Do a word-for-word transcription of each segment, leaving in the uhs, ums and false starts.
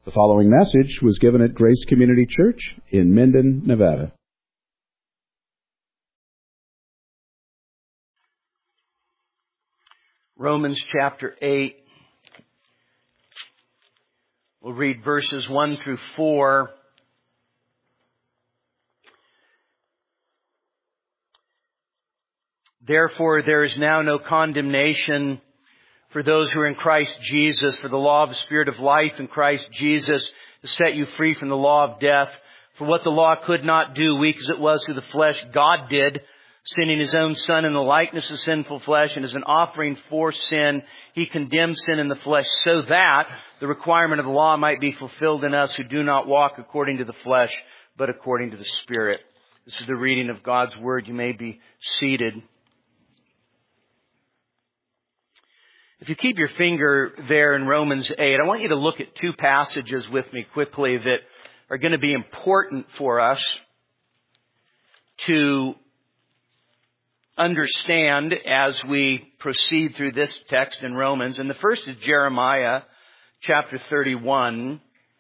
The following message was given at Grace Community Church in Minden, Nevada. Romans chapter eight. We'll read verses one through four. Therefore, there is now no condemnation for those who are in Christ Jesus, for the law of the Spirit of life in Christ Jesus has set you free from the law of death. For what the law could not do, weak as it was through the flesh, God did, sending His own Son in the likeness of sinful flesh, and as an offering for sin, He condemned sin in the flesh, so that the requirement of the law might be fulfilled in us who do not walk according to the flesh, but according to the Spirit. This is the reading of God's Word. You may be seated. If you keep your finger there in Romans eight, I want you to look at two passages with me quickly that are going to be important for us to understand as we proceed through this text in Romans. And the first is Jeremiah chapter thirty-one.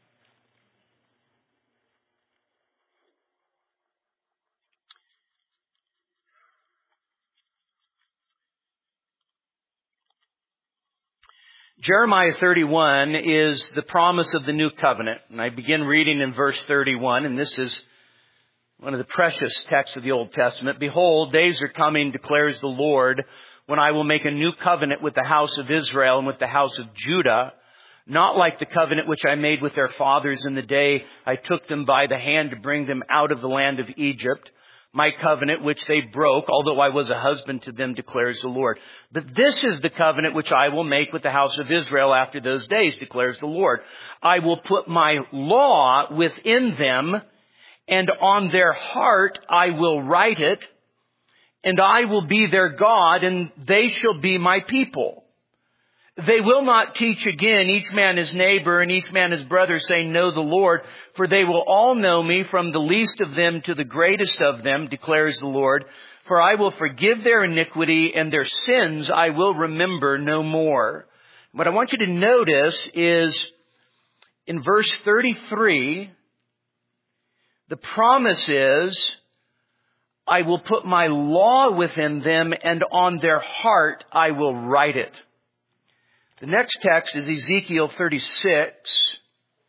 Jeremiah thirty-one is the promise of the new covenant. And I begin reading in verse thirty-one, and this is one of the precious texts of the Old Testament. Behold, days are coming, declares the Lord, when I will make a new covenant with the house of Israel and with the house of Judah, not like the covenant which I made with their fathers in the day I took them by the hand to bring them out of the land of Egypt. My covenant which they broke, although I was a husband to them, declares the Lord. But this is the covenant which I will make with the house of Israel after those days, declares the Lord. I will put my law within them, and on their heart I will write it, and I will be their God, and they shall be my people. They will not teach again, each man his neighbor and each man his brother, saying, know the Lord, for they will all know me, from the least of them to the greatest of them, declares the Lord. For I will forgive their iniquity, and their sins I will remember no more. What I want you to notice is in verse thirty-three, the promise is, I will put my law within them, and on their heart I will write it. The next text is Ezekiel thirty-six.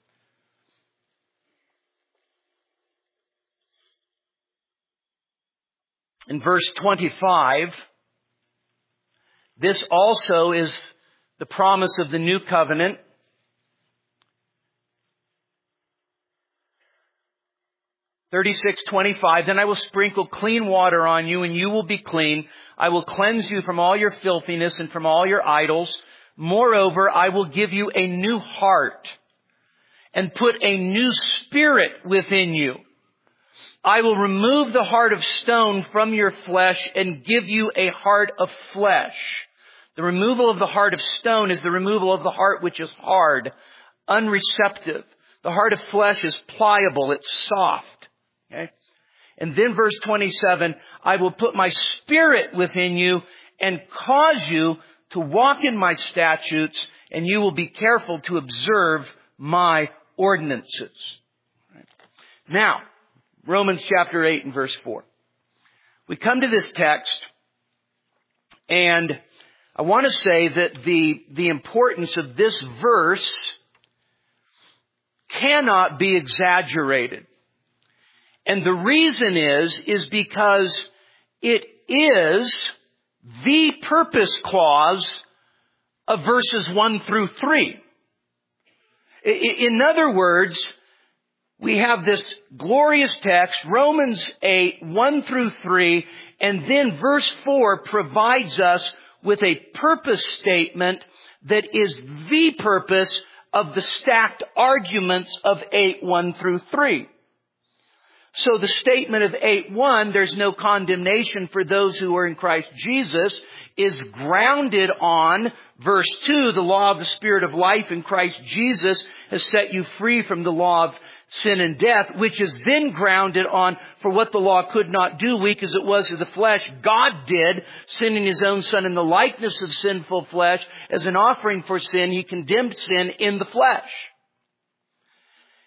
In verse twenty-five, this also is the promise of the new covenant. thirty-six twenty-five, then I will sprinkle clean water on you, and you will be clean. I will cleanse you from all your filthiness and from all your idols. Moreover, I will give you a new heart and put a new spirit within you. I will remove the heart of stone from your flesh and give you a heart of flesh. The removal of the heart of stone is the removal of the heart which is hard, unreceptive. The heart of flesh is pliable, it's soft. Okay? And then verse twenty-seven, I will put my spirit within you and cause you to walk in my statutes, and you will be careful to observe my ordinances. Now, Romans chapter eight and verse four. We come to this text, and I want to say that the, the importance of this verse cannot be exaggerated. And the reason is, is because it is the purpose clause of verses one through three. In other words, we have this glorious text, Romans eight, one through three, and then verse four provides us with a purpose statement that is the purpose of the stacked arguments of eight, one through three. So the statement of eight one, there's no condemnation for those who are in Christ Jesus, is grounded on verse two, the law of the Spirit of life in Christ Jesus has set you free from the law of sin and death, which is then grounded on, for what the law could not do, weak as it was to the flesh, God did, sending His own Son in the likeness of sinful flesh as an offering for sin. He condemned sin in the flesh.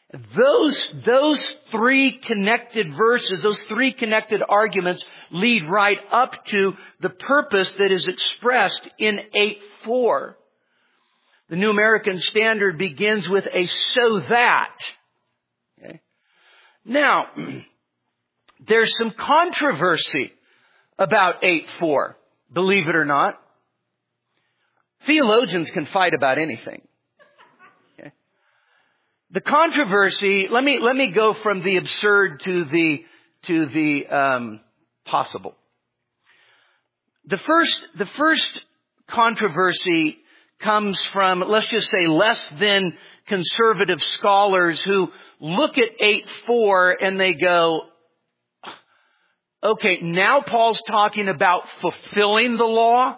Those, those three connected verses, those three connected arguments lead right up to the purpose that is expressed in eight four. The New American Standard begins with a so that. Okay. Now, there's some controversy about eight four, believe it or not. Theologians can fight about anything. Okay. The controversy, let me, let me go from the absurd to the, to the, um, possible. The first, the first controversy comes from, let's just say, less than conservative scholars who look at eight four and they go, okay, now Paul's talking about fulfilling the law.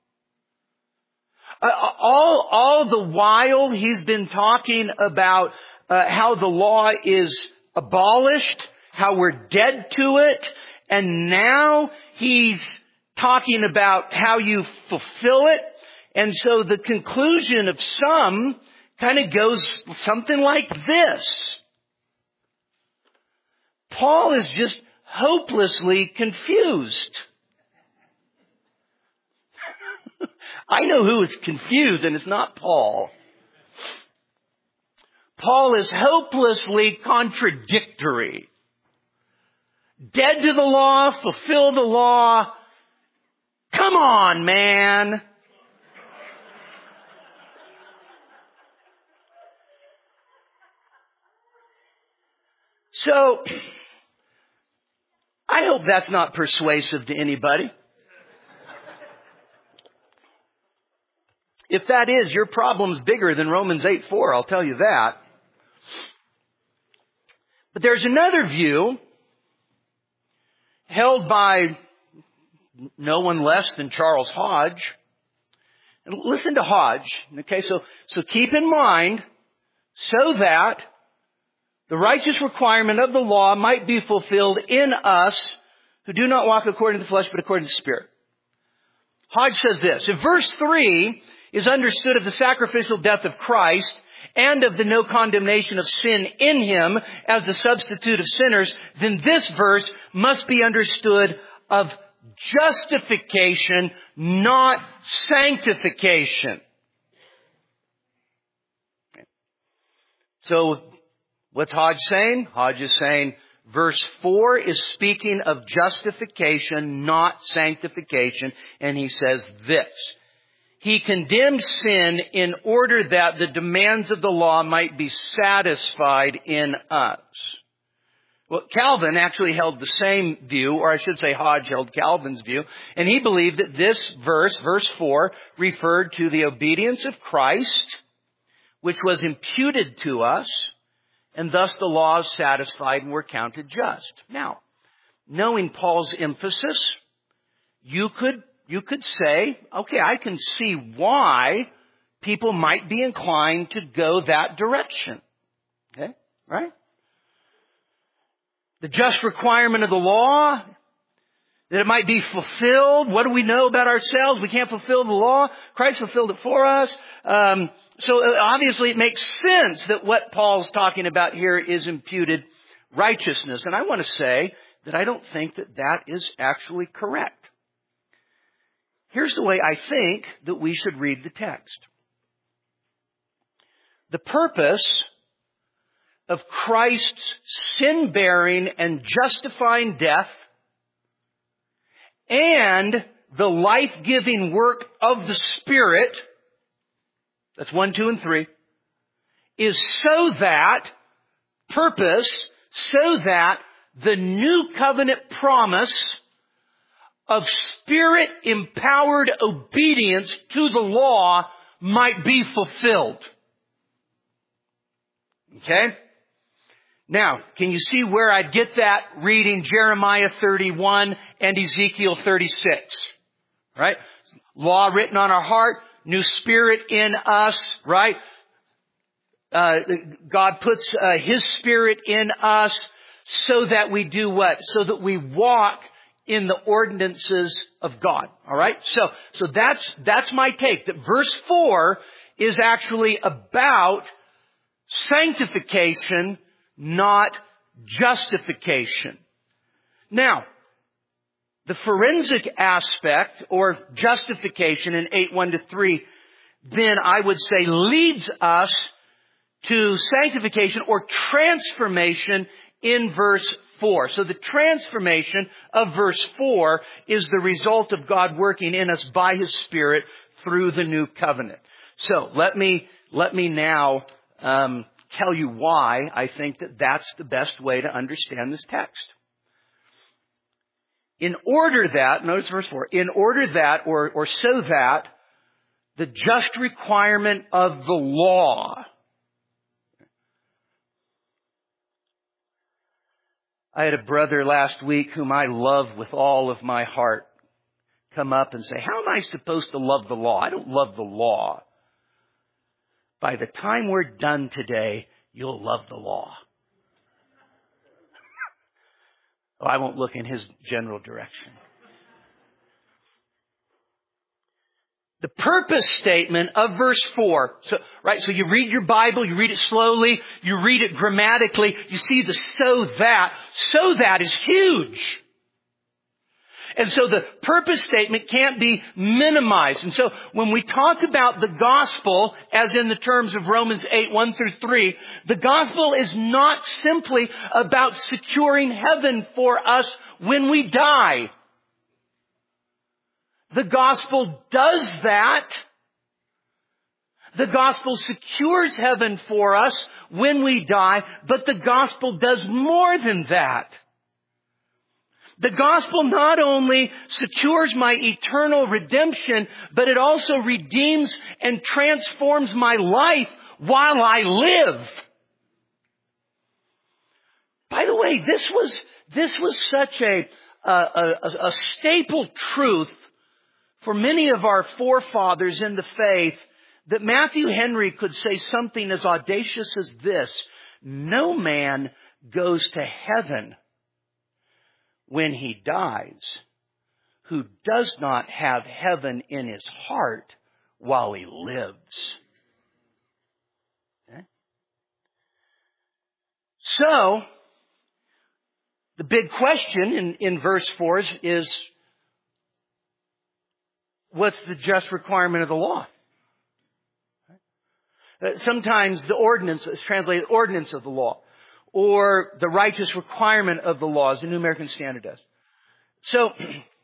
Uh, all, all the while he's been talking about uh, how the law is abolished, how we're dead to it, and now he's talking about how you fulfill it. And so the conclusion of some kind of goes something like this. Paul is just hopelessly confused. I know who is confused, and it's not Paul. Paul is hopelessly contradictory. Dead to the law, fulfill the law. Come on, man. So, I hope that's not persuasive to anybody. If that is, your problem's bigger than Romans eight four, I'll tell you that. But there's another view held by no one less than Charles Hodge. And listen to Hodge. Okay, so, so keep in mind, so that the righteous requirement of the law might be fulfilled in us who do not walk according to the flesh, but according to the Spirit. Hodge says this, if verse three is understood of the sacrificial death of Christ and of the no condemnation of sin in Him as the substitute of sinners, then this verse must be understood of justification, not sanctification. So, what's Hodge saying? Hodge is saying verse four is speaking of justification, not sanctification. And he says this. He condemned sin in order that the demands of the law might be satisfied in us. Well, Calvin actually held the same view, or I should say Hodge held Calvin's view. And he believed that this verse, verse four, referred to the obedience of Christ, which was imputed to us. And thus the law is satisfied and we're counted just. Now, knowing Paul's emphasis, you could, you could say, okay, I can see why people might be inclined to go that direction. Okay, right? The just requirement of the law, that it might be fulfilled. What do we know about ourselves? We can't fulfill the law. Christ fulfilled it for us. Um, so obviously it makes sense that what Paul's talking about here is imputed righteousness. And I want to say that I don't think that that is actually correct. Here's the way I think that we should read the text. The purpose of Christ's sin-bearing and justifying death and the life-giving work of the Spirit, that's one, two, and three, is so that, purpose, so that the new covenant promise of Spirit-empowered obedience to the law might be fulfilled. Okay? Now, can you see where I'd get that reading Jeremiah thirty-one and Ezekiel thirty-six? Right? Law written on our heart, new Spirit in us, right? Uh, God puts uh, His Spirit in us so that we do what? So that we walk in the ordinances of God. All right? So, so that's, that's my take. That verse four is actually about sanctification, not justification. Now, the forensic aspect or justification in eight one to three, then I would say leads us to sanctification or transformation in verse four. So the transformation of verse four is the result of God working in us by His Spirit through the new covenant. So let me, let me now um, tell you why I think that that's the best way to understand this text. In order that, notice verse four, in order that or, or so that the just requirement of the law. I had a brother last week whom I love with all of my heart come up and say, how am I supposed to love the law? I don't love the law. By the time we're done today, you'll love the law. Oh, I won't look in his general direction. The purpose statement of verse four. So, right, so you read your Bible, you read it slowly, you read it grammatically, you see the so that. So that is huge. And so the purpose statement can't be minimized. And so when we talk about the gospel, as in the terms of Romans eight, one through three, the gospel is not simply about securing heaven for us when we die. The gospel does that. The gospel secures heaven for us when we die, but the gospel does more than that. The gospel not only secures my eternal redemption, but it also redeems and transforms my life while I live. By the way, this was, this was such a, a, a, a staple truth for many of our forefathers in the faith that Matthew Henry could say something as audacious as this: no man goes to heaven when he dies who does not have heaven in his heart while he lives. Okay? So, the big question in, in verse four is, is what's the just requirement of the law? Sometimes the ordinance is translated ordinance of the law, or the righteous requirement of the law, as the New American Standard does. So,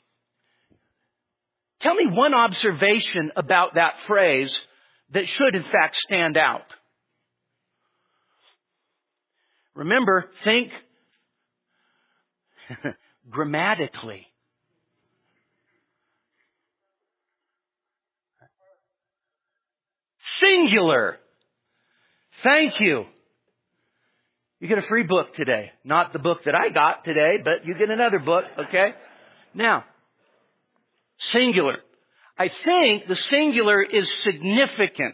tell me one observation about that phrase that should in fact stand out. Remember, think grammatically. Singular. Thank you. You get a free book today. Not the book that I got today, but you get another book, okay? Now, singular. I think the singular is significant.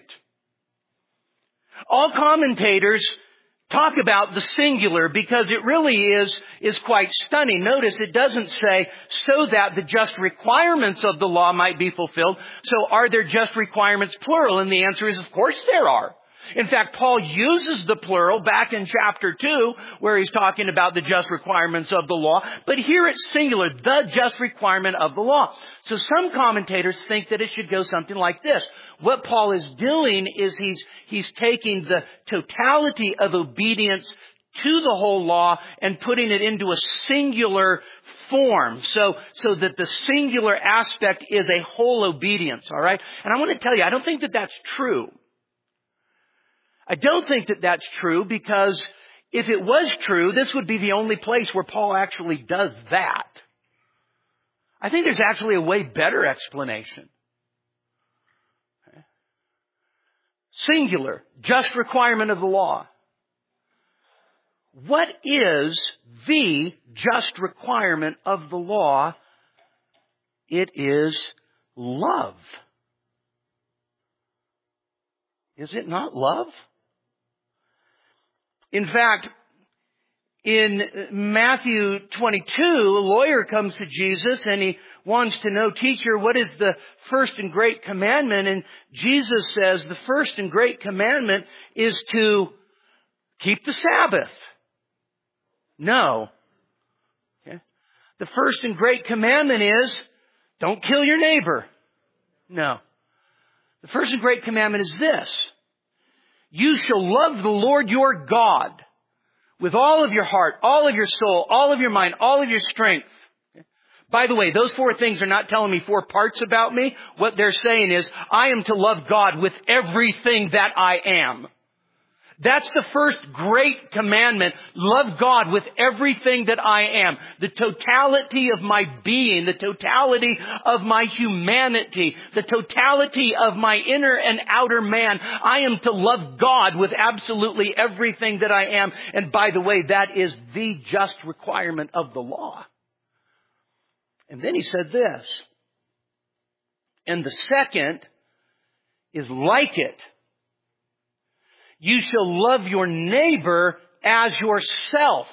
All commentators talk about the singular because it really is, is quite stunning. Notice it doesn't say, so that the just requirements of the law might be fulfilled. So are there just requirements plural? And the answer is, of course there are. In fact, Paul uses the plural back in chapter two, where he's talking about the just requirements of the law. But here it's singular, the just requirement of the law. So some commentators think that it should go something like this. What Paul is doing is he's, he's taking the totality of obedience to the whole law and putting it into a singular form. So, so that the singular aspect is a whole obedience, all right? And I want to tell you, I don't think that that's true. I don't think that that's true, because if it was true, this would be the only place where Paul actually does that. I think there's actually a way better explanation. Okay. Singular, just requirement of the law. What is the just requirement of the law? It is love. Is it not love? In fact, in Matthew twenty-two, a lawyer comes to Jesus and he wants to know, teacher, what is the first and great commandment? And Jesus says the first and great commandment is to Keep the Sabbath. No. Okay. The first and great commandment is, don't kill your neighbor. No. The first and great commandment is this. You shall love the Lord your God with all of your heart, all of your soul, all of your mind, all of your strength. By the way, those four things are not telling me four parts about me. What they're saying is, I am to love God with everything that I am. That's the first great commandment. Love God with everything that I am. The totality of my being, the totality of my humanity, the totality of my inner and outer man. I am to love God with absolutely everything that I am. And by the way, that is the just requirement of the law. And then he said this. And the second is like it. You shall love your neighbor as yourself.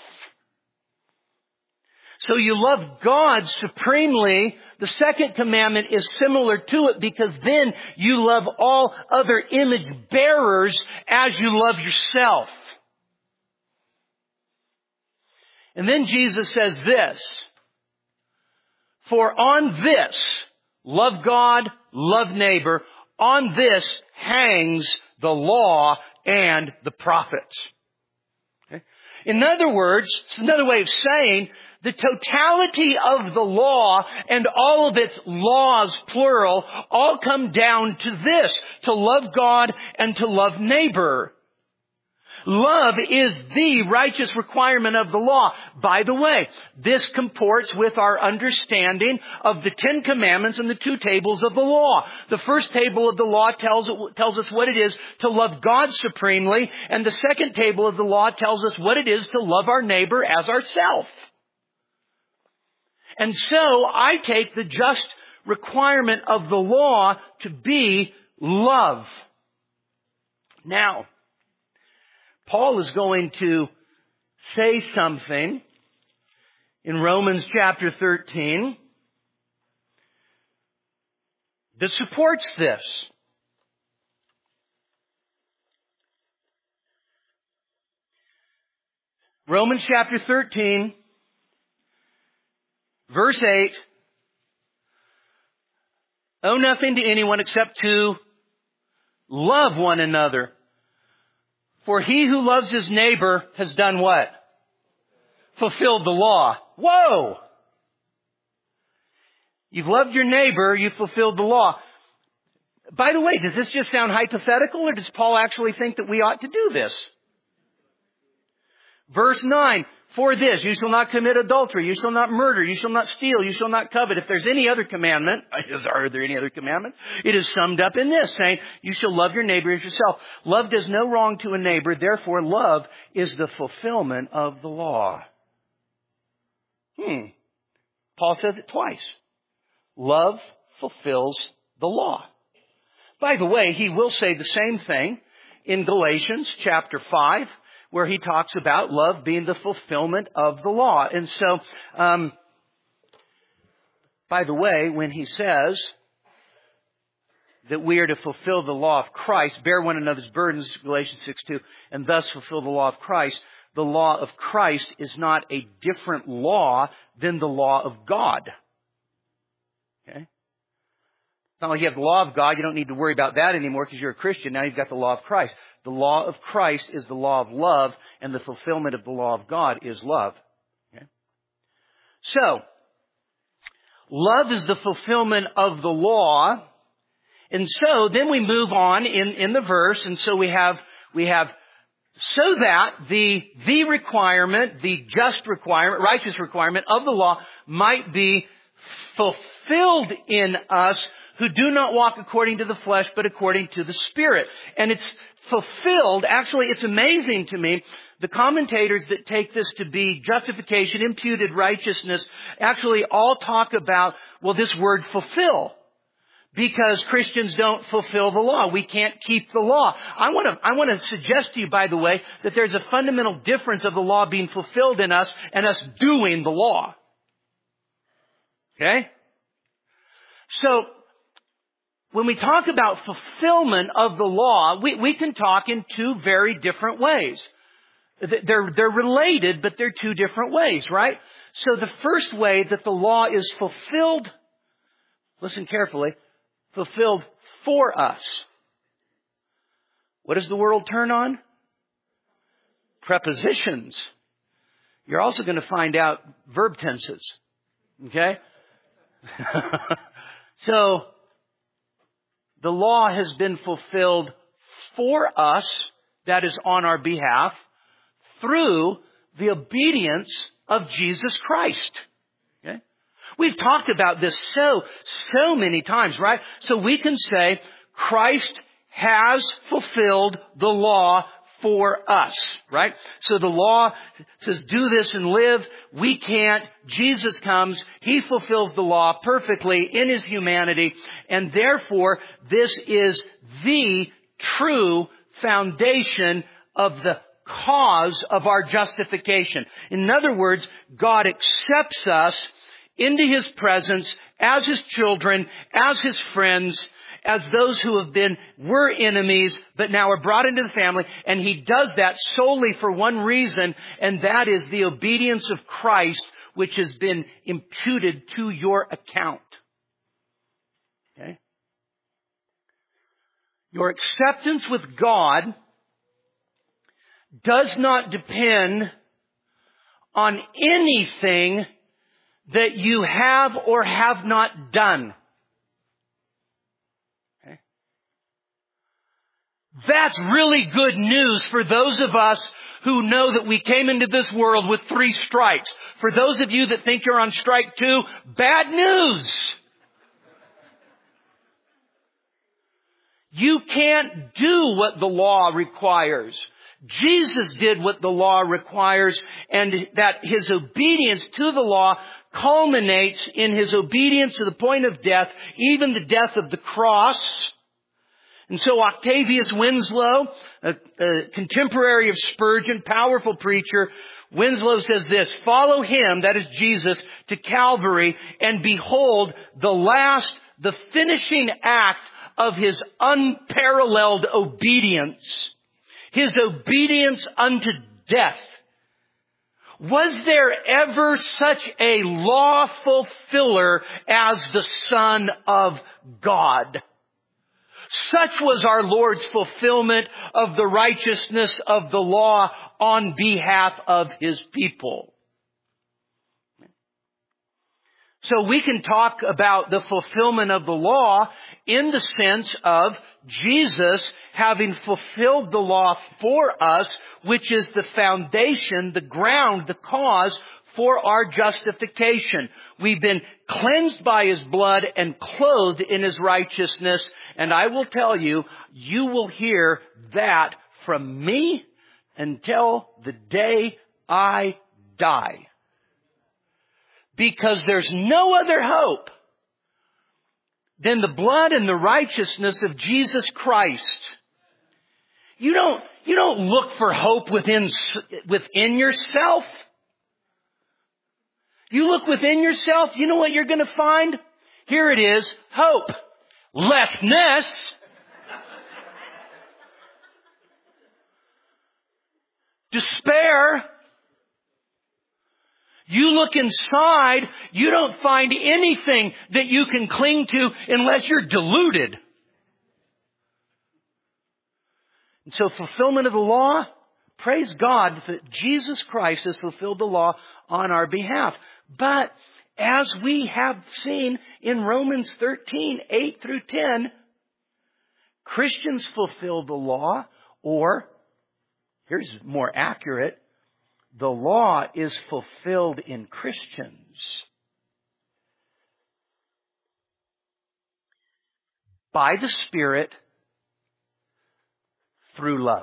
So you love God supremely. The second commandment is similar to it because then you love all other image bearers as you love yourself. And then Jesus says this. For on this, love God, love neighbor, on this hangs the law and the prophets. Okay? In other words, it's another way of saying the totality of the law and all of its laws, plural, all come down to this, to love God and to love neighbor. Love is the righteous requirement of the law. By the way, this comports with our understanding of the Ten Commandments and the two tables of the law. The first table of the law tells, tells us what it is to love God supremely, and the second table of the law tells us what it is to love our neighbor as ourself. And so I take the just requirement of the law to be love. Now, Paul is going to say something in Romans chapter thirteen that supports this. Romans chapter thirteen, verse eight. Owe nothing to anyone except to love one another. For he who loves his neighbor has done what? Fulfilled the law. Whoa! You've loved your neighbor, you've fulfilled the law. By the way, does this just sound hypothetical, or does Paul actually think that we ought to do this? Verse nine, for this, you shall not commit adultery, you shall not murder, you shall not steal, you shall not covet. If there's any other commandment, are there any other commandments? It is summed up in this, saying, you shall love your neighbor as yourself. Love does no wrong to a neighbor, therefore love is the fulfillment of the law. Hmm. Paul says it twice. Love fulfills the law. By the way, he will say the same thing in Galatians chapter five, where he talks about love being the fulfillment of the law. And so, um, by the way, when he says that we are to fulfill the law of Christ, bear one another's burdens, Galatians six two, and thus fulfill the law of Christ, the law of Christ is not a different law than the law of God. Okay? It's not like you have the law of God. You don't need to worry about that anymore because you're a Christian. Now you've got the law of Christ. The law of Christ is the law of love, and the fulfillment of the law of God is love. Okay? So, love is the fulfillment of the law. And so, then we move on in, in the verse, and so we have, we have, so that the, the requirement, the just requirement, righteous requirement of the law might be fulfilled in us who do not walk according to the flesh, but according to the Spirit. And it's fulfilled. Actually, it's amazing to me. The commentators that take this to be justification, imputed righteousness, actually all talk about, well, this word fulfill. Because Christians don't fulfill the law. We can't keep the law. I want to, I want to suggest to you, by the way, that there's a fundamental difference of the law being fulfilled in us and us doing the law. Okay? So, when we talk about fulfillment of the law, we, we can talk in two very different ways. they're, they're related, but they're two different ways, right? So the first way that the law is fulfilled, listen carefully, fulfilled for us. What does the world turn on? Prepositions. You're also going to find out verb tenses. Okay? So, the law has been fulfilled for us, that is on our behalf, through the obedience of Jesus Christ. Okay? We've talked about this so, so many times, right? So we can say, Christ has fulfilled the law for us, right? So the law says, do this and live. We can't. Jesus comes. He fulfills the law perfectly in His humanity. And therefore, this is the true foundation of the cause of our justification. In other words, God accepts us into His presence as His children, as His friends, as those who have been, were enemies, but now are brought into the family. And He does that solely for one reason, and that is the obedience of Christ, which has been imputed to your account. Okay? Your acceptance with God does not depend on anything that you have or have not done. Okay? That's really good news for those of us who know that we came into this world with three strikes. For those of you that think you're on strike two, bad news. You can't do what the law requires. Jesus did what the law requires, and that His obedience to the law culminates in His obedience to the point of death, even the death of the cross. And so Octavius Winslow, a, a contemporary of Spurgeon, powerful preacher, Winslow says this, follow Him, that is Jesus, to Calvary, and behold the last, the finishing act of His unparalleled obedience. His obedience unto death. Was there ever such a law fulfiller as the Son of God? Such was our Lord's fulfillment of the righteousness of the law on behalf of His people. So we can talk about the fulfillment of the law in the sense of Jesus having fulfilled the law for us, which is the foundation, the ground, the cause for our justification. We've been cleansed by His blood and clothed in His righteousness. And I will tell you, you will hear that from me until the day I die. Because there's no other hope than the blood and the righteousness of Jesus Christ. You don't, you don't look for hope within, within yourself. You look within yourself, you know what you're going to find? Here it is, hope. Leftness. Despair. You look inside, you don't find anything that you can cling to unless you're deluded. And so fulfillment of the law, praise God that Jesus Christ has fulfilled the law on our behalf. But as we have seen in Romans thirteen, eight through ten, Christians fulfill the law, or, here's more accurate, the law is fulfilled in Christians by the Spirit through love.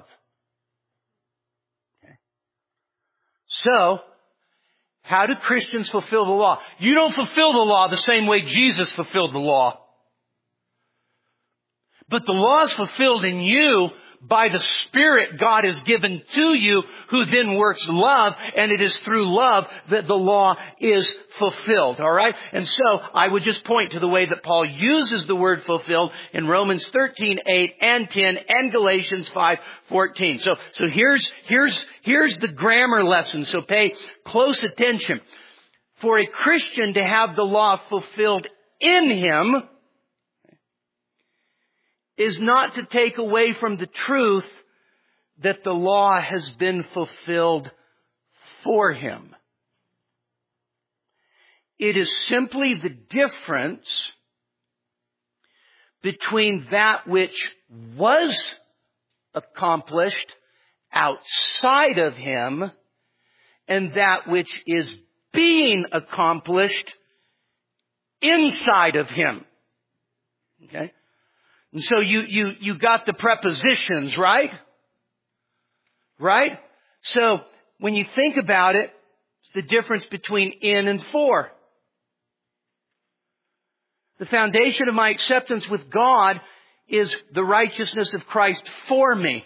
Okay. So, how do Christians fulfill the law? You don't fulfill the law the same way Jesus fulfilled the law. But the law is fulfilled in you by the Spirit God has given to you, who then works love, and it is through love that the law is fulfilled. All right? And so I would just point to the way that Paul uses the word fulfilled in Romans thirteen eight and ten and Galatians five fourteen. So, so here's, here's, here's the grammar lesson. So pay close attention. For a Christian to have the law fulfilled in him is not to take away from the truth that the law has been fulfilled for him. It is simply the difference between that which was accomplished outside of him and that which is being accomplished inside of him. Okay? And so you, you, you got the prepositions, right? Right? So when you think about it, it's the difference between in and for. The foundation of my acceptance with God is the righteousness of Christ for me.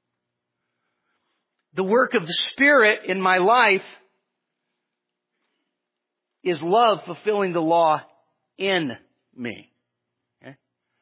The work of the Spirit in my life is love fulfilling the law in me. Okay?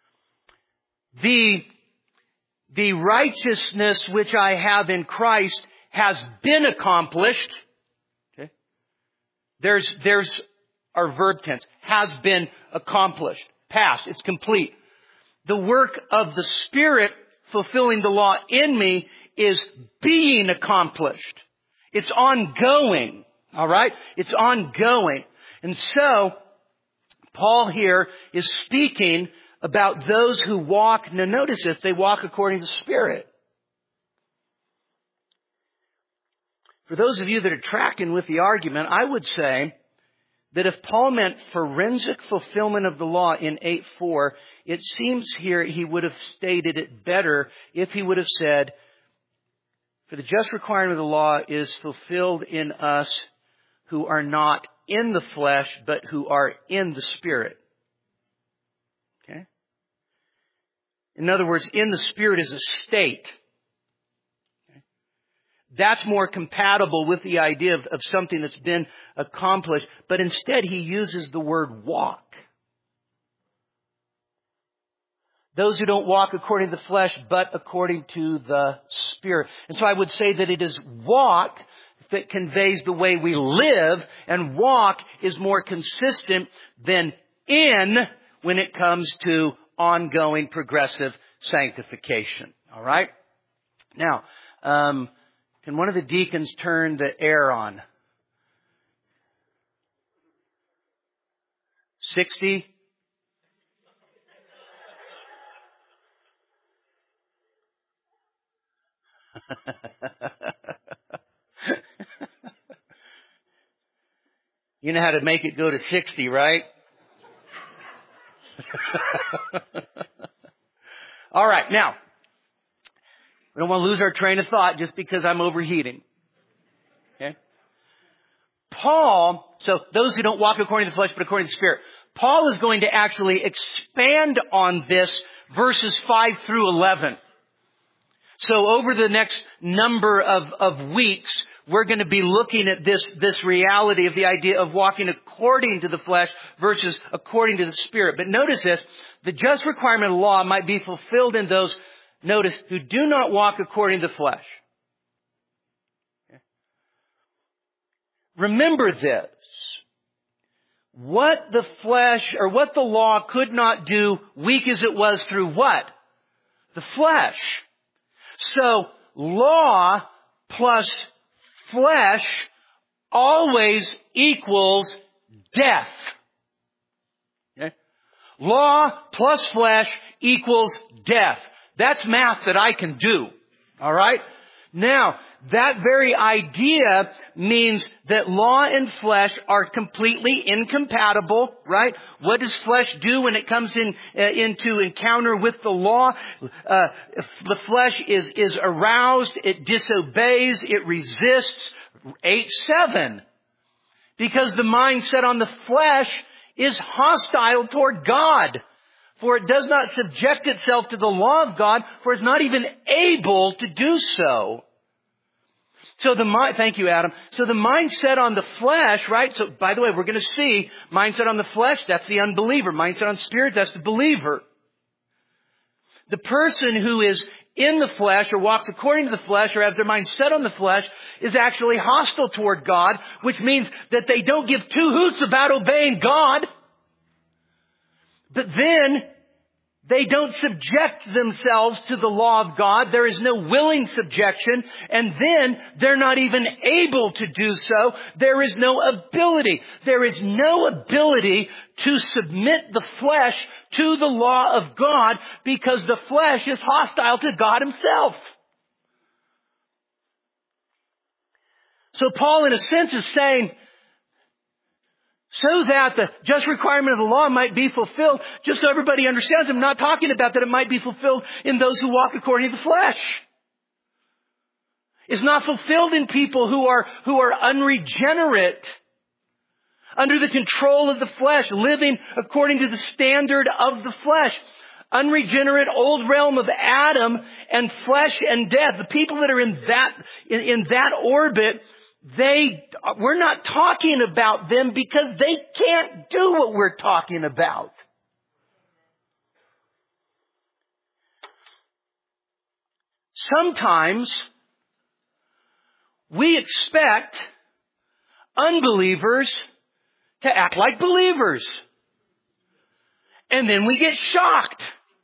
The, the righteousness which I have in Christ has been accomplished. Okay? There's, there's our verb tense. Has been accomplished. Past. It's complete. The work of the Spirit fulfilling the law in me is being accomplished. It's ongoing. All right? It's ongoing. And so, Paul here is speaking about those who walk, now notice if they walk according to the Spirit. For those of you that are tracking with the argument, I would say that if Paul meant forensic fulfillment of the law in eight four, it seems here he would have stated it better if he would have said, for the just requirement of the law is fulfilled in us who are not in the flesh, but who are in the Spirit. Okay? In other words, in the Spirit is a state. Okay? That's more compatible with the idea of, of something that's been accomplished. But instead, he uses the word walk. Those who don't walk according to the flesh, but according to the Spirit. And so I would say that it is walk that conveys the way we live, and walk is more consistent than in when it comes to ongoing progressive sanctification. All right? Now, um, can one of the deacons turn the air on? sixty? You know how to make it go to sixty, right? All right. Now, we don't want to lose our train of thought just because I'm overheating. Okay? Paul, so those who don't walk according to the flesh but according to the Spirit. Paul is going to actually expand on this verses five through eleven. So over the next number of, of weeks, we're going to be looking at this, this reality of the idea of walking according to the flesh versus according to the Spirit. But notice this, the just requirement of the law might be fulfilled in those, notice, who do not walk according to the flesh. Okay. Remember this. What the flesh, or what the law could not do, weak as it was through what? The flesh. So, law plus flesh always equals death. Okay? Law plus flesh equals death. That's math that I can do. All right? Now, that very idea means that law and flesh are completely incompatible, right? What does flesh do when it comes in uh, into encounter with the law? Uh, the flesh is is aroused, it disobeys, it resists. eight seven. Because the mind set on the flesh is hostile toward God. For it does not subject itself to the law of God, for it's not even able to do so. So the mind, thank you, Adam. So the mindset on the flesh, right? So by the way, we're going to see mindset on the flesh, that's the unbeliever. Mindset on spirit, that's the believer. The person who is in the flesh or walks according to the flesh or has their mind set on the flesh is actually hostile toward God, which means that they don't give two hoots about obeying God. But then they don't subject themselves to the law of God. There is no willing subjection. And then they're not even able to do so. There is no ability. There is no ability to submit the flesh to the law of God because the flesh is hostile to God Himself. So Paul, in a sense, is saying, so that the just requirement of the law might be fulfilled, just so everybody understands, I'm not talking about that it might be fulfilled in those who walk according to the flesh. It's not fulfilled in people who are, who are unregenerate, under the control of the flesh, living according to the standard of the flesh. Unregenerate old realm of Adam and flesh and death. The people that are in that, in, in that orbit, They, we're not talking about them because they can't do what we're talking about. Sometimes we expect unbelievers to act like believers. And then we get shocked.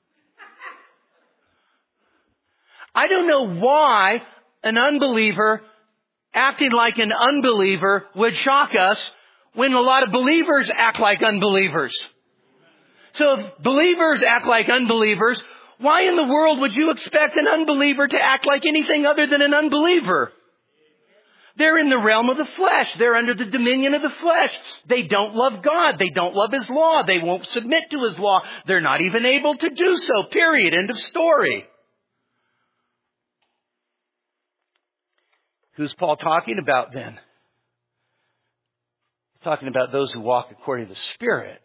I don't know why an unbeliever acting like an unbeliever would shock us when a lot of believers act like unbelievers. So if believers act like unbelievers, why in the world would you expect an unbeliever to act like anything other than an unbeliever? They're in the realm of the flesh. They're under the dominion of the flesh. They don't love God. They don't love His law. They won't submit to His law. They're not even able to do so. Period. End of story. Who's Paul talking about then? He's talking about those who walk according to the Spirit.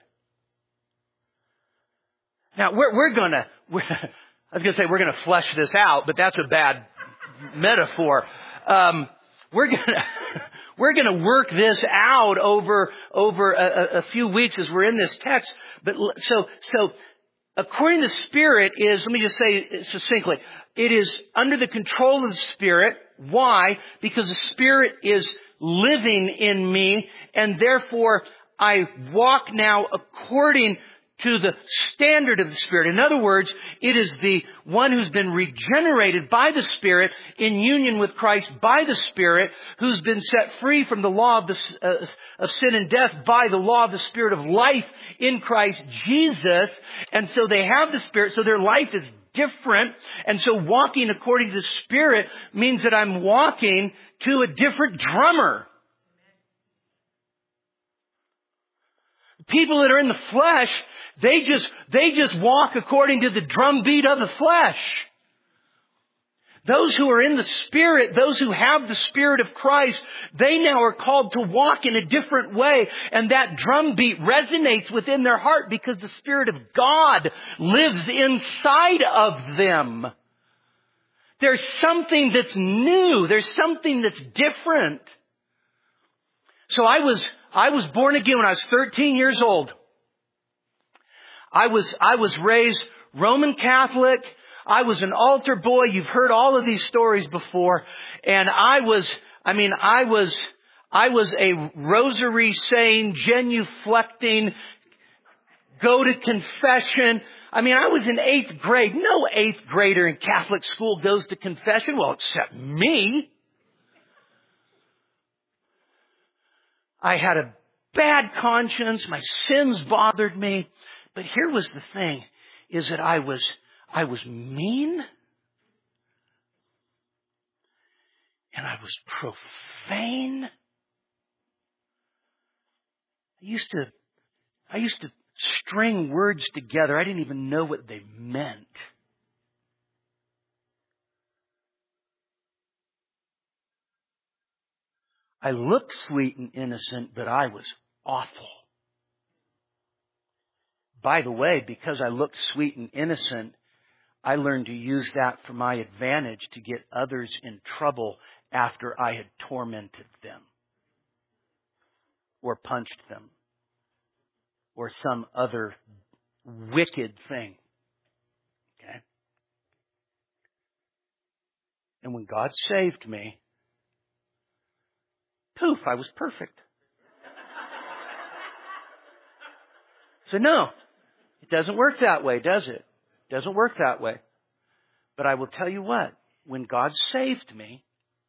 Now, we're, we're gonna, we're, I was gonna say we're gonna flesh this out, but that's a bad metaphor. Um, we're gonna, we're gonna work this out over, over a, a few weeks as we're in this text. But so, so, according to the Spirit is, let me just say succinctly, it is under the control of the Spirit. Why? Because the Spirit is living in me, and therefore I walk now according to the standard of the Spirit. In other words, it is the one who's been regenerated by the Spirit in union with Christ by the Spirit, who's been set free from the law of, the, uh, of sin and death by the law of the Spirit of life in Christ Jesus. And so they have the Spirit, so their life is different. And so walking according to the Spirit means that I'm walking to a different drummer. People that are in the flesh, they just, they just walk according to the drumbeat of the flesh. Those who are in the Spirit, those who have the Spirit of Christ, they now are called to walk in a different way. And that drumbeat resonates within their heart because the Spirit of God lives inside of them. There's something that's new. There's something that's different. So I was, I was born again when I was thirteen years old. I was, I was raised Roman Catholic. I was an altar boy. You've heard all of these stories before. And I was, I mean, I was, I was a rosary saying, genuflecting, go to confession. I mean, I was in eighth grade. No eighth grader in Catholic school goes to confession. Well, except me. I had a bad conscience. My sins bothered me. But here was the thing, is that I was, I was mean. And I was profane. I used to, I used to string words together. I didn't even know what they meant. I looked sweet and innocent, but I was awful. by the way, because I looked sweet and innocent, I learned to use that for my advantage to get others in trouble after I had tormented them or punched them or some other wicked thing. Okay? And when God saved me, poof, I was perfect. So no, it doesn't work that way, does it? It doesn't work that way. But I will tell you what, when God saved me,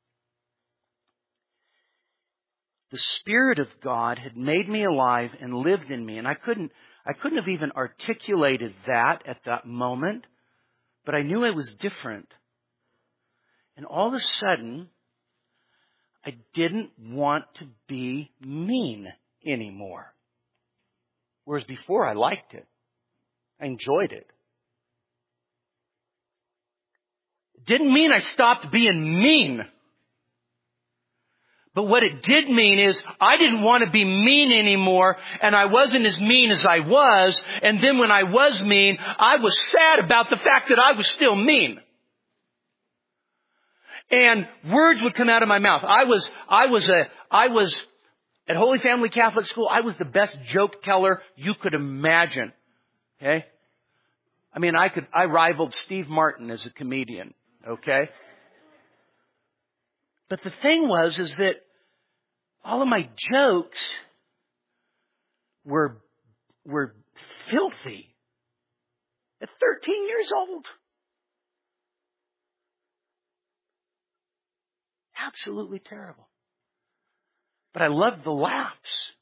the Spirit of God had made me alive and lived in me. And I couldn't, I couldn't have even articulated that at that moment, but I knew it was different. And all of a sudden, I didn't want to be mean anymore. Whereas before I liked it. I enjoyed it. It didn't mean I stopped being mean. But what it did mean is I didn't want to be mean anymore, and I wasn't as mean as I was. And then when I was mean, I was sad about the fact that I was still mean. And words would come out of my mouth. I was, I was a, I was, at Holy Family Catholic School, I was the best joke teller you could imagine. Okay? I mean, I could, I rivaled Steve Martin as a comedian. Okay? But the thing was, is that all of my jokes were, were filthy. At thirteen years old. Absolutely terrible. But I loved the laughs.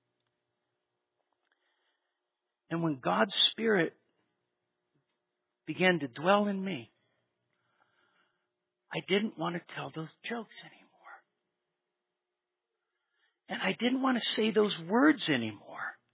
And when God's Spirit began to dwell in me, I didn't want to tell those jokes anymore. And I didn't want to say those words anymore.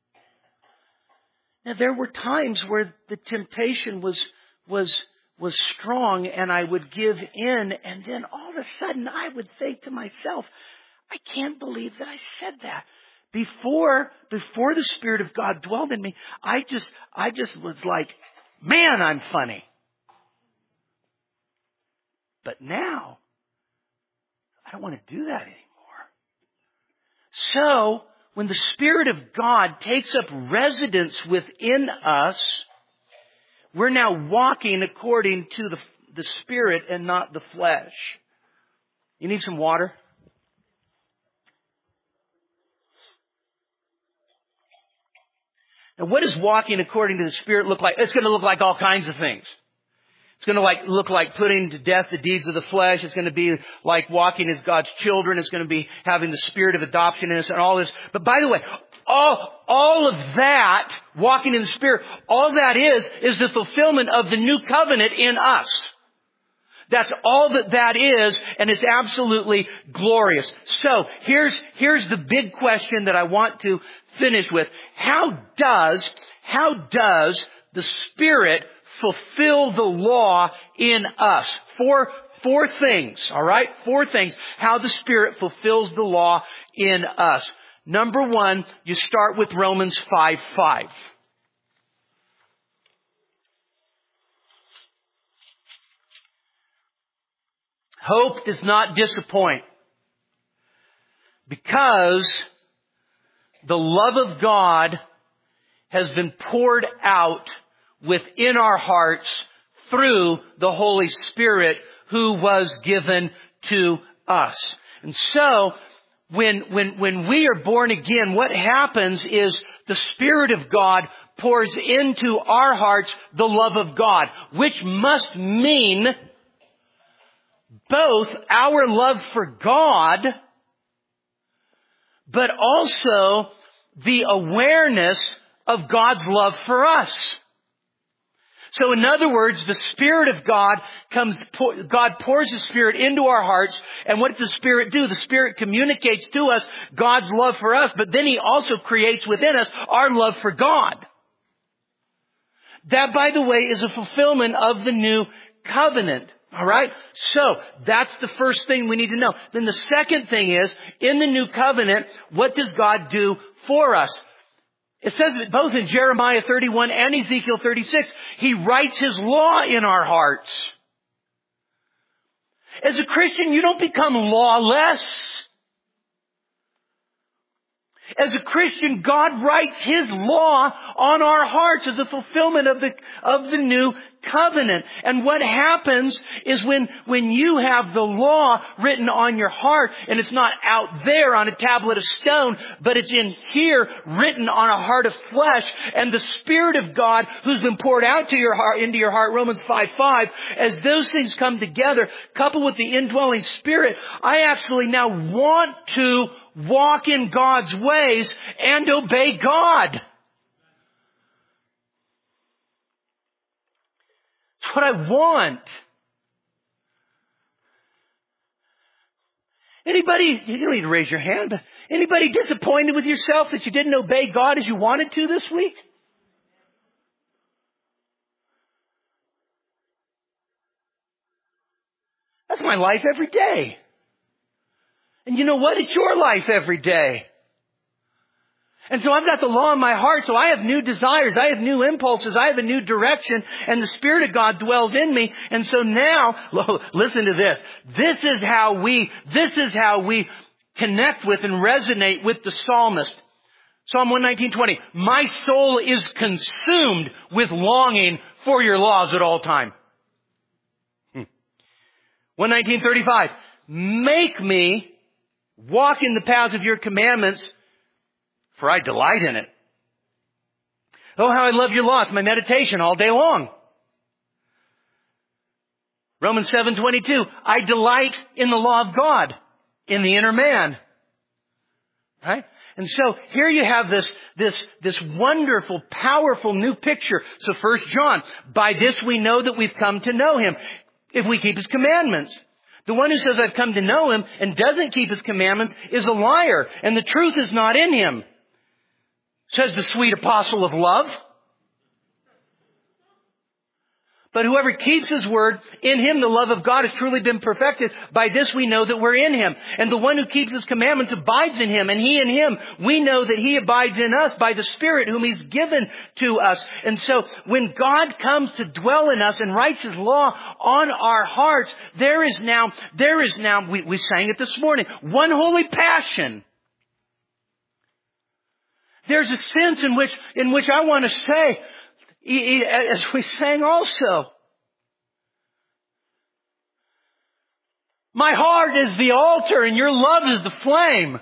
Now, there were times where the temptation was, was, was strong and I would give in, and then all of a sudden I would think to myself, I can't believe that I said that. Before, before the Spirit of God dwelled in me, I just, I just was like, man, I'm funny. But now, I don't want to do that anymore. So, when the Spirit of God takes up residence within us, we're now walking according to the, the Spirit and not the flesh. You need some water? Now, what does walking according to the Spirit look like? It's going to look like all kinds of things. It's going to like look like putting to death the deeds of the flesh. It's going to be like walking as God's children. It's going to be having the Spirit of adoption in us and all this. But by the way, all, all of that, walking in the Spirit, all that is, is the fulfillment of the new covenant in us. That's all that that is, and it's absolutely glorious. So, here's, here's the big question that I want to finish with. How does, how does the Spirit fulfill the law in us? Four, four things, alright? Four things. How the Spirit fulfills the law in us. Number one, you start with Romans five five. Hope does not disappoint, because the love of God has been poured out within our hearts through the Holy Spirit who was given to us. And so, when, when, when we are born again, what happens is the Spirit of God pours into our hearts the love of God, which must mean both our love for God, but also the awareness of God's love for us. So in other words, the Spirit of God comes, God pours the Spirit into our hearts, and what does the Spirit do? The Spirit communicates to us God's love for us, but then He also creates within us our love for God. That, by the way, is a fulfillment of the new covenant. All right? So, that's the first thing we need to know. Then the second thing is, in the new covenant, what does God do for us? It says it both in Jeremiah thirty-one and Ezekiel thirty-six. He writes His law in our hearts. As a Christian, you don't become lawless. As a Christian, God writes His law on our hearts as a fulfillment of the, of the new covenant. And what happens is when, when you have the law written on your heart, and it's not out there on a tablet of stone, but it's in here written on a heart of flesh, and the Spirit of God who's been poured out to your heart, into your heart, Romans five five, as those things come together, coupled with the indwelling Spirit, I actually now want to walk in God's ways and obey God. It's what I want. Anybody, you don't need to raise your hand, but anybody disappointed with yourself that you didn't obey God as you wanted to this week? That's my life every day. And you know what? It's your life every day. And so I've got the law in my heart, so I have new desires, I have new impulses, I have a new direction, and the Spirit of God dwells in me. And so now, listen to this. This is how we, this is how we connect with and resonate with the psalmist. Psalm one nineteen twenty. My soul is consumed with longing for your laws at all time. Hmm. one nineteen thirty-five. Make me walk in the paths of your commandments, for I delight in it. Oh, how I love your law. It's my meditation all day long. Romans seven twenty-two. I delight in the law of God, in the inner man. Right? And so here you have this, this, this wonderful, powerful new picture. So First John, by this we know that we've come to know Him, if we keep His commandments. The one who says, I've come to know Him, and doesn't keep His commandments is a liar, and the truth is not in him. Says the sweet apostle of love. But whoever keeps His word, in him the love of God has truly been perfected. By this we know that we're in Him. And the one who keeps His commandments abides in Him, and He in Him. We know that He abides in us by the Spirit whom He's given to us. And so when God comes to dwell in us and writes His law on our hearts, there is now, there is now, we, we sang it this morning, one holy passion. There's a sense in which, in which I want to say, as we sang also, my heart is the altar and your love is the flame.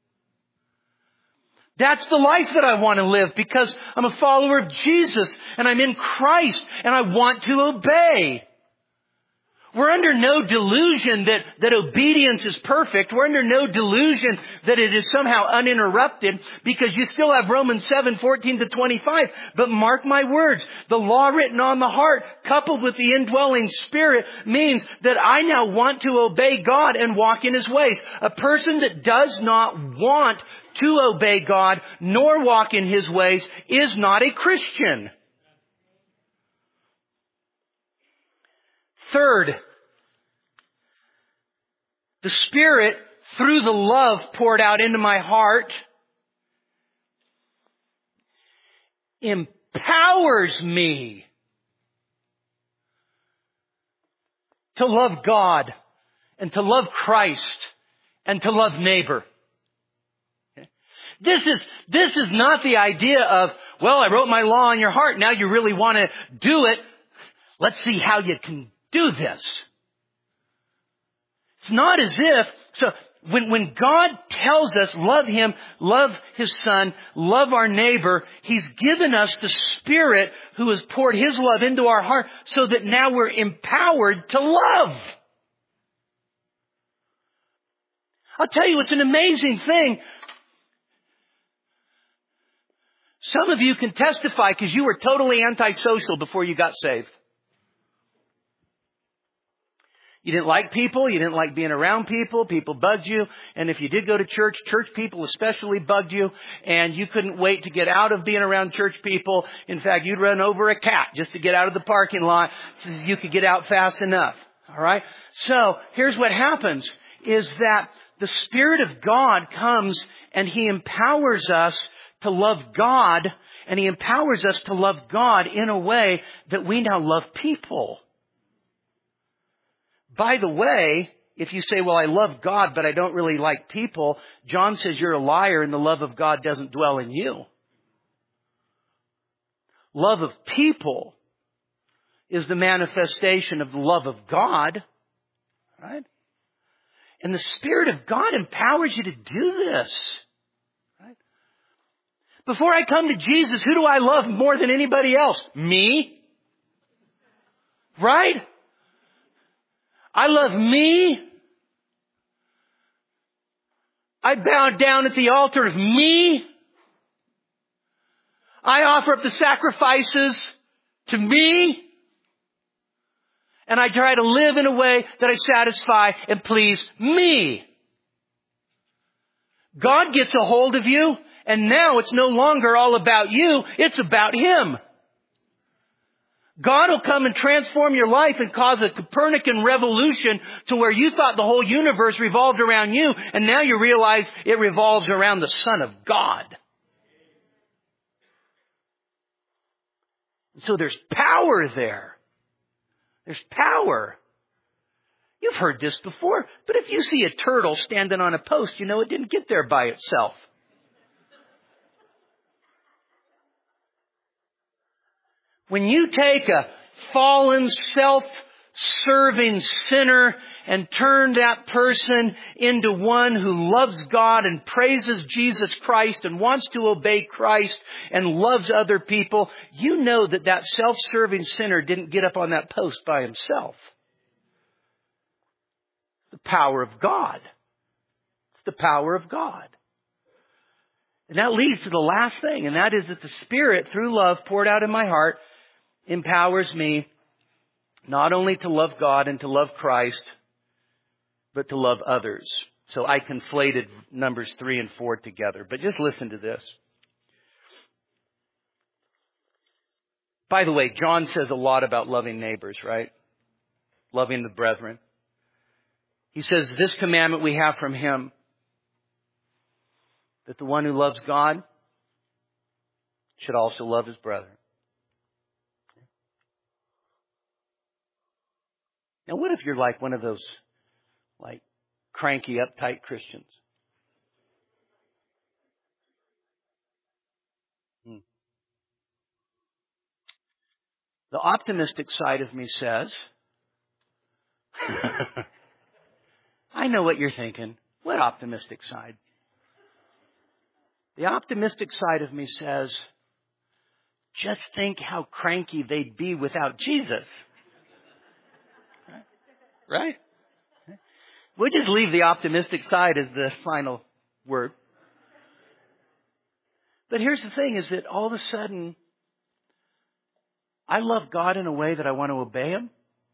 That's the life that I want to live because I'm a follower of Jesus and I'm in Christ and I want to obey. We're under no delusion that, that obedience is perfect. We're under no delusion that it is somehow uninterrupted because you still have Romans seven, fourteen to twenty-five. But mark my words, the law written on the heart coupled with the indwelling Spirit means that I now want to obey God and walk in His ways. A person that does not want to obey God nor walk in His ways is not a Christian. Third, the Spirit, through the love poured out into my heart, empowers me to love God and to love Christ and to love neighbor. This is, this is not the idea of, well, I wrote my law on your heart. Now you really want to do it. Let's see how you can do this. It's not as if, so when, when God tells us, love Him, love His Son, love our neighbor, He's given us the Spirit who has poured His love into our heart so that now we're empowered to love. I'll tell you, it's an amazing thing. Some of you can testify because you were totally antisocial before you got saved. You didn't like people. You didn't like being around people. People bugged you. And if you did go to church, church people especially bugged you. And you couldn't wait to get out of being around church people. In fact, you'd run over a cat just to get out of the parking lot so you could get out fast enough. All right? So here's what happens is that the Spirit of God comes and He empowers us to love God, and He empowers us to love God in a way that we now love people. By the way, if you say, well, I love God, but I don't really like people, John says you're a liar and the love of God doesn't dwell in you. Love of people is the manifestation of the love of God, right? And the Spirit of God empowers you to do this, right? Before I come to Jesus, who do I love more than anybody else? Me. Right? I love me. I bow down at the altar of me. I offer up the sacrifices to me. And I try to live in a way that I satisfy and please me. God gets a hold of you, and now it's no longer all about you, it's about Him. God will come and transform your life and cause a Copernican revolution to where you thought the whole universe revolved around you, and now you realize it revolves around the Son of God. So there's power there. There's power. You've heard this before, but if you see a turtle standing on a post, you know it didn't get there by itself. When you take a fallen, self-serving sinner and turn that person into one who loves God and praises Jesus Christ and wants to obey Christ and loves other people, you know that that self-serving sinner didn't get up on that post by himself. It's the power of God. It's the power of God. And that leads to the last thing, and that is that the Spirit, through love poured out in my heart, empowers me not only to love God and to love Christ, but to love others. So I conflated numbers three and four together. But just listen to this. By the way, John says a lot about loving neighbors, right? Loving the brethren. He says, this commandment we have from Him, that the one who loves God should also love his brethren. Now, what if you're like one of those, like, cranky, uptight Christians? Hmm. The optimistic side of me says, I know what you're thinking. What optimistic side? The optimistic side of me says, just think how cranky they'd be without Jesus. Right? We'll just leave the optimistic side as the final word. But here's the thing, is that all of a sudden, I love God in a way that I want to obey Him.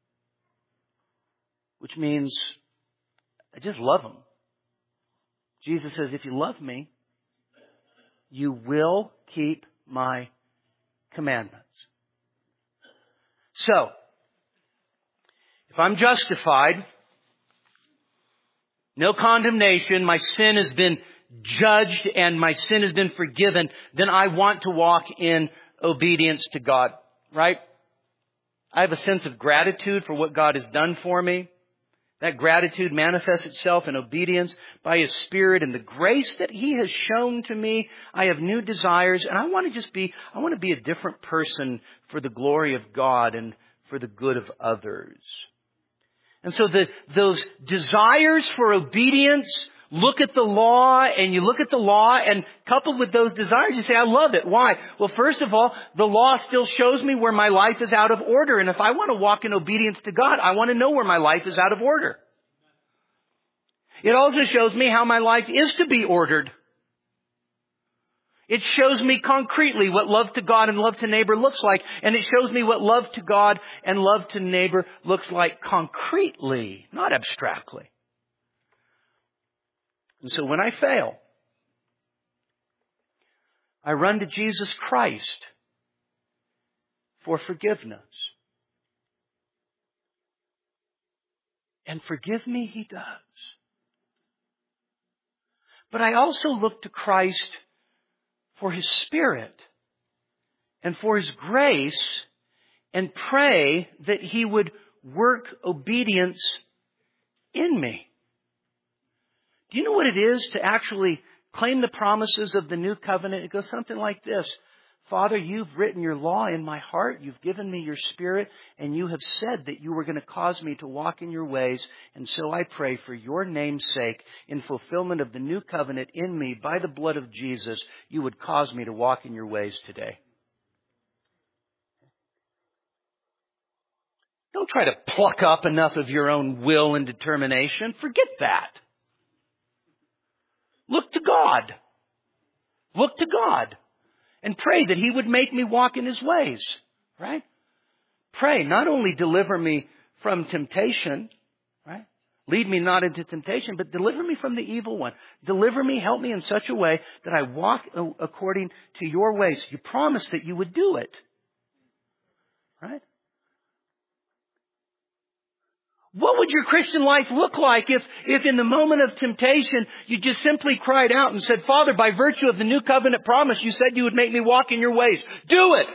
Which means I just love Him. Jesus says, if you love me, you will keep my commandments. So, if I'm justified, no condemnation, my sin has been judged and my sin has been forgiven, then I want to walk in obedience to God, right? I have a sense of gratitude for what God has done for me. That gratitude manifests itself in obedience by His Spirit and the grace that He has shown to me. I have new desires, and I want to just be, I want to be a different person for the glory of God and for the good of others. And so the, those desires for obedience, look at the law, and you look at the law, and coupled with those desires, you say, I love it. Why? Well, first of all, the law still shows me where my life is out of order. And if I want to walk in obedience to God, I want to know where my life is out of order. It also shows me how my life is to be ordered. It shows me concretely what love to God and love to neighbor looks like. And it shows me what love to God and love to neighbor looks like concretely, not abstractly. And so when I fail, I run to Jesus Christ for forgiveness. And forgive me, He does. But I also look to Christ for His Spirit and for His grace, and pray that He would work obedience in me. Do you know what it is to actually claim the promises of the new covenant? It goes something like this. Father, you've written your law in my heart. You've given me your Spirit, and you have said that you were going to cause me to walk in your ways. And so I pray for your name's sake, in fulfillment of the new covenant in me by the blood of Jesus, you would cause me to walk in your ways today. Don't try to pluck up enough of your own will and determination. Forget that. Look to God. Look to God. And pray that He would make me walk in His ways. Right? Pray, not only deliver me from temptation, right? Lead me not into temptation, but deliver me from the evil one. Deliver me, help me in such a way that I walk according to your ways. You promised that you would do it. Right? What would your Christian life look like if, if in the moment of temptation you just simply cried out and said, Father, by virtue of the new covenant promise, you said you would make me walk in your ways. Do it!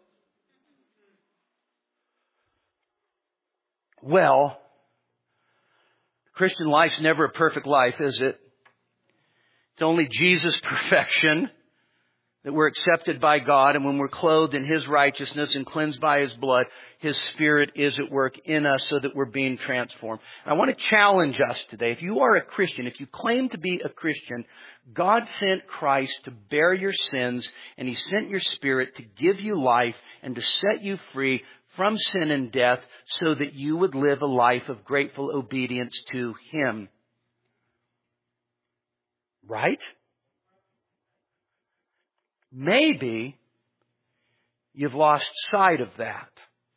Well, Christian life's never a perfect life, is it? It's only Jesus' perfection that we're accepted by God, and when we're clothed in His righteousness and cleansed by His blood, His Spirit is at work in us so that we're being transformed. And I want to challenge us today. If you are a Christian, if you claim to be a Christian, God sent Christ to bear your sins, and He sent your Spirit to give you life and to set you free from sin and death so that you would live a life of grateful obedience to Him. Right? Maybe you've lost sight of that.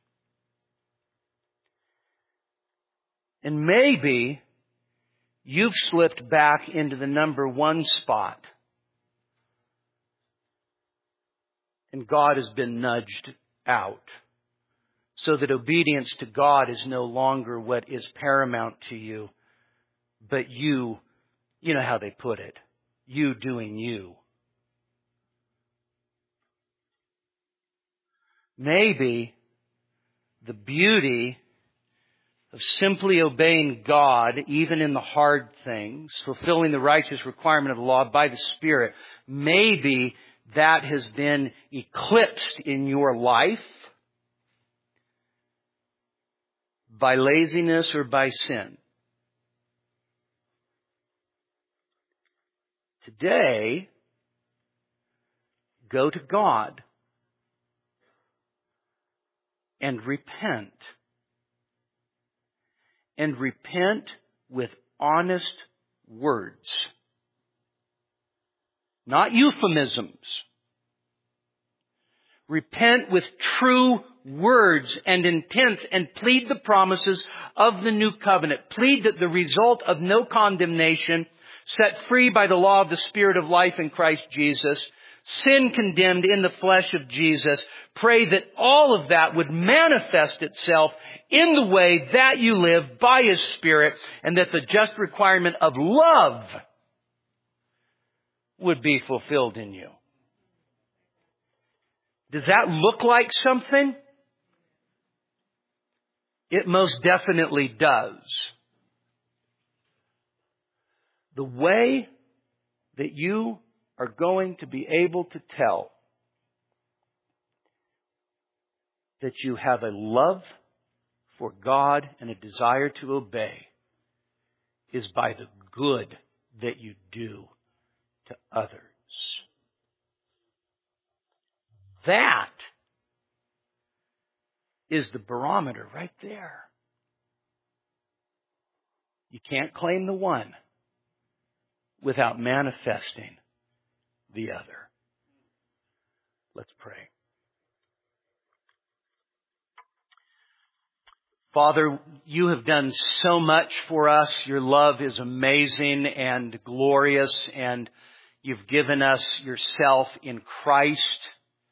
And maybe you've slipped back into the number one spot. And God has been nudged out. So that obedience to God is no longer what is paramount to you. But you, you know how they put it, you doing you. Maybe the beauty of simply obeying God, even in the hard things, fulfilling the righteous requirement of the law by the Spirit, maybe that has been eclipsed in your life by laziness or by sin. Today, go to God and repent. And repent with honest words. Not euphemisms. Repent with true words and intent and plead the promises of the new covenant. Plead that the result of no condemnation, set free by the law of the Spirit of life in Christ Jesus, sin condemned in the flesh of Jesus. Pray that all of that would manifest itself in the way that you live by His Spirit, and that the just requirement of love would be fulfilled in you. Does that look like something? It most definitely does. The way that you are going to be able to tell that you have a love for God and a desire to obey is by the good that you do to others. That is the barometer right there. You can't claim the one without manifesting the other. Let's pray. Father, you have done so much for us. Your love is amazing and glorious, and you've given us yourself in Christ.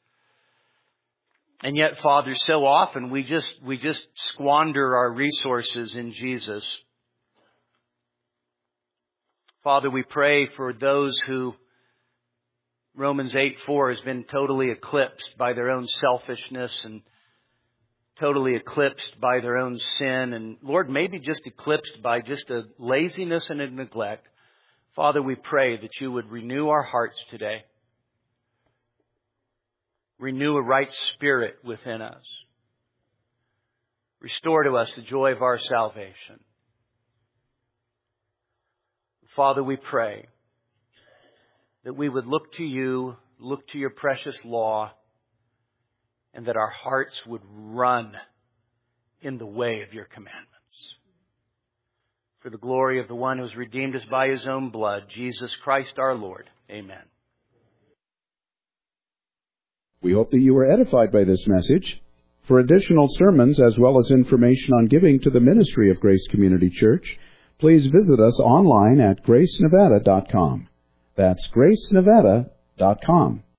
And yet, Father, so often we just we just squander our resources in Jesus. Father, we pray for those who Romans eight four has been totally eclipsed by their own selfishness and totally eclipsed by their own sin. And Lord, maybe just eclipsed by just a laziness and a neglect. Father, we pray that you would renew our hearts today. Renew a right spirit within us. Restore to us the joy of our salvation. Father, we pray that we would look to you, look to your precious law, and that our hearts would run in the way of your commandments. For the glory of the one who has redeemed us by his own blood, Jesus Christ our Lord. Amen. We hope that you were edified by this message. For additional sermons as well as information on giving to the ministry of Grace Community Church, please visit us online at grace nevada dot com. That's grace nevada dot com.